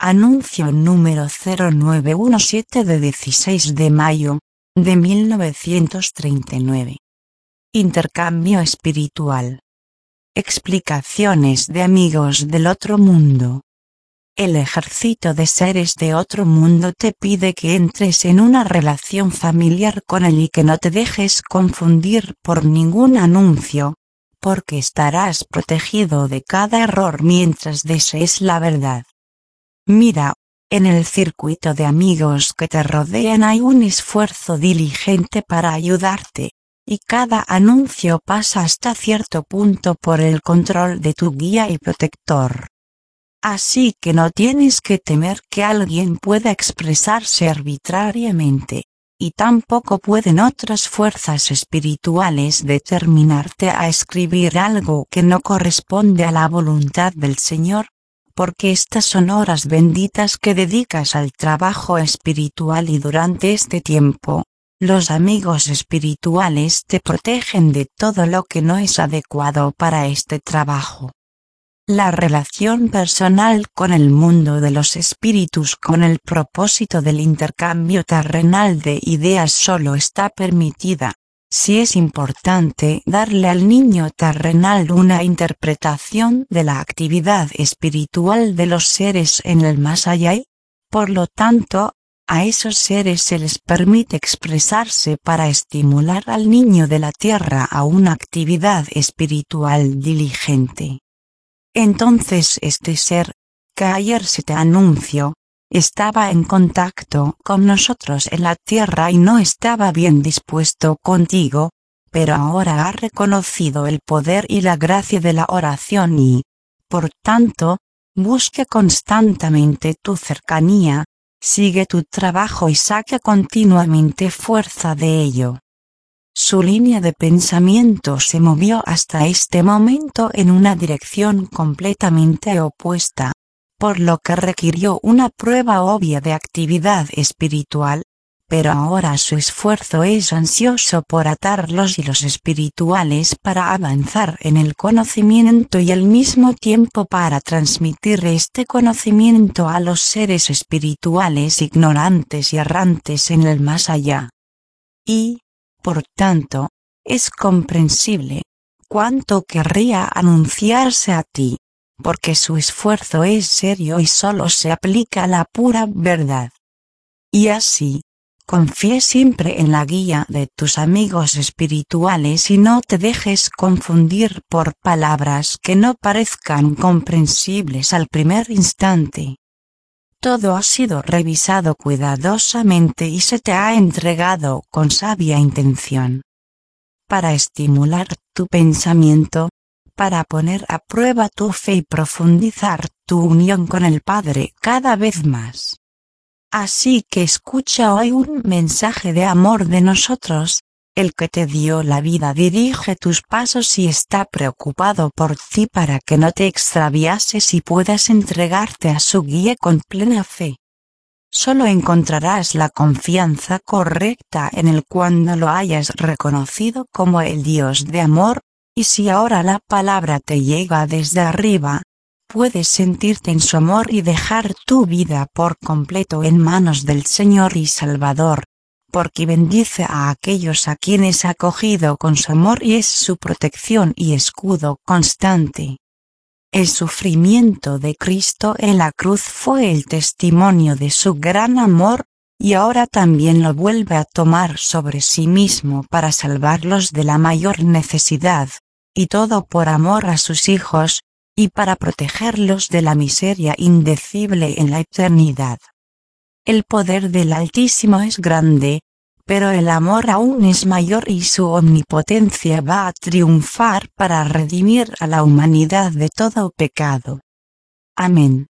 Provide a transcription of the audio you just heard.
Anuncio número 0917 de 16 de mayo, de 1939. Intercambio espiritual. Explicaciones de amigos del otro mundo. El ejército de seres de otro mundo te pide que entres en una relación familiar con él y que no te dejes confundir por ningún anuncio, porque estarás protegido de cada error mientras desees la verdad. Mira, en el circuito de amigos que te rodean hay un esfuerzo diligente para ayudarte, y cada anuncio pasa hasta cierto punto por el control de tu guía y protector. Así que no tienes que temer que alguien pueda expresarse arbitrariamente, y tampoco pueden otras fuerzas espirituales determinarte a escribir algo que no corresponde a la voluntad del Señor, porque estas son horas benditas que dedicas al trabajo espiritual y durante este tiempo, los amigos espirituales te protegen de todo lo que no es adecuado para este trabajo. La relación personal con el mundo de los espíritus con el propósito del intercambio terrenal de ideas solo está permitida, si es importante darle al niño terrenal una interpretación de la actividad espiritual de los seres en el más allá y, por lo tanto, a esos seres se les permite expresarse para estimular al niño de la tierra a una actividad espiritual diligente. Entonces este ser, que ayer se te anunció, estaba en contacto con nosotros en la tierra y no estaba bien dispuesto contigo, pero ahora ha reconocido el poder y la gracia de la oración y, por tanto, busca constantemente tu cercanía, sigue tu trabajo y saca continuamente fuerza de ello. Su línea de pensamiento se movió hasta este momento en una dirección completamente opuesta, por lo que requirió una prueba obvia de actividad espiritual, pero ahora su esfuerzo es ansioso por atar los hilos espirituales para avanzar en el conocimiento y al mismo tiempo para transmitir este conocimiento a los seres espirituales ignorantes y errantes en el más allá. Y, por tanto, es comprensible cuánto querría anunciarse a ti, porque su esfuerzo es serio y solo se aplica a la pura verdad. Y así, confía siempre en la guía de tus amigos espirituales y no te dejes confundir por palabras que no parezcan comprensibles al primer instante. Todo ha sido revisado cuidadosamente y se te ha entregado con sabia intención. Para estimular tu pensamiento, para poner a prueba tu fe y profundizar tu unión con el Padre cada vez más. Así que escucha hoy un mensaje de amor de nosotros, el que te dio la vida dirige tus pasos y está preocupado por ti para que no te extraviases y puedas entregarte a su guía con plena fe. Solo encontrarás la confianza correcta en él cuando lo hayas reconocido como el Dios de amor, y si ahora la palabra te llega desde arriba, puedes sentirte en su amor y dejar tu vida por completo en manos del Señor y Salvador, porque bendice a aquellos a quienes ha acogido con su amor y es su protección y escudo constante. El sufrimiento de Cristo en la cruz fue el testimonio de su gran amor, y ahora también lo vuelve a tomar sobre sí mismo para salvarlos de la mayor necesidad, y todo por amor a sus hijos, y para protegerlos de la miseria indecible en la eternidad. El poder del Altísimo es grande, pero el amor aún es mayor y su omnipotencia va a triunfar para redimir a la humanidad de todo pecado. Amén.